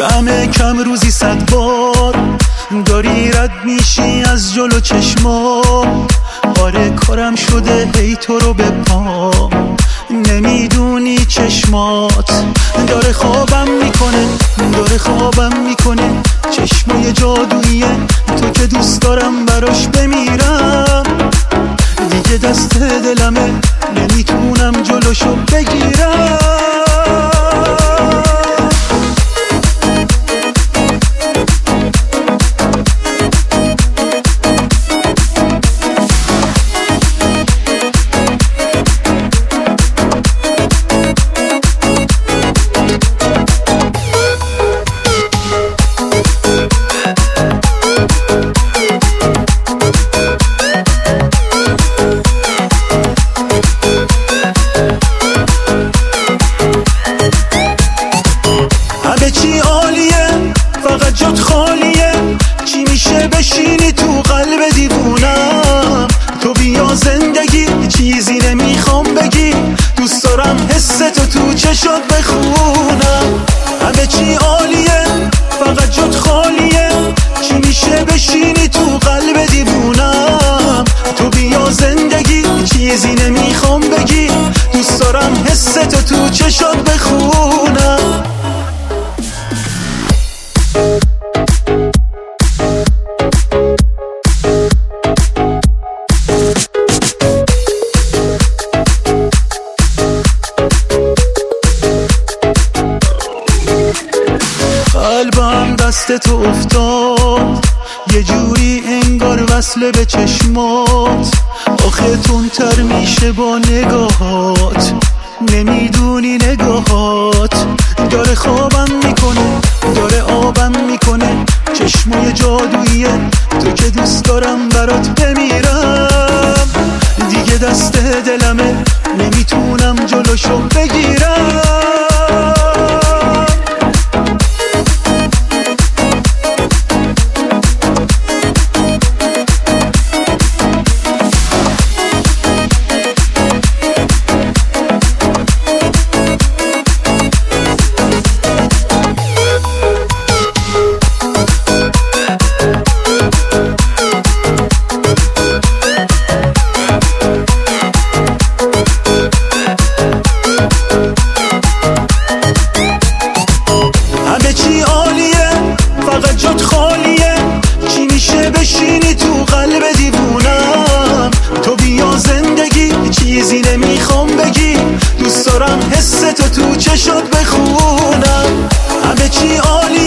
همه کم روزی 100 بار داری رد میشی از جلو چشمام. آره کارم شده هی تو رو به پا، نمیدونی چشمات داره خوابم میکنه چشمای جادوییه تو که دوست دارم براش بمیرم. دیگه دست دلمه نمیتونم جلوشو بگیرم. چی عالیه فقط جات خالیه، چی میشه بشینی تو قلب دیوونم. تو بیا زندگی چیزی نمیخوام بگی، دوست دارم حستو تو چشات بخونم. همه چی عالیه فقط جات خالیه، چی میشه بشینی تو قلب دیوونم. تو بیا زندگی چیزی نمیخوام بگی، دوست دارم حستو تو چشات بخونم. قلبم دست تو افتاد یه جوری انگار وصله به چشمات. آخه تندتر میشه با نگاهات، نمیدونی نگاهات داره خوابم میکنه داره آبم میکنه. چشمای جادوییه تو که دوست دارم برات بمیرم. دیگه دست دلمه نمیتونم جلوشو بگیرم. چی عالیه فقط جات خالیه، چی میشه بشینی تو قلب دیوونم. تو بیا زندگی چیزی نمیخوام بگی، دوست دارم حستو تو چشات بخونم. همه چی عالیه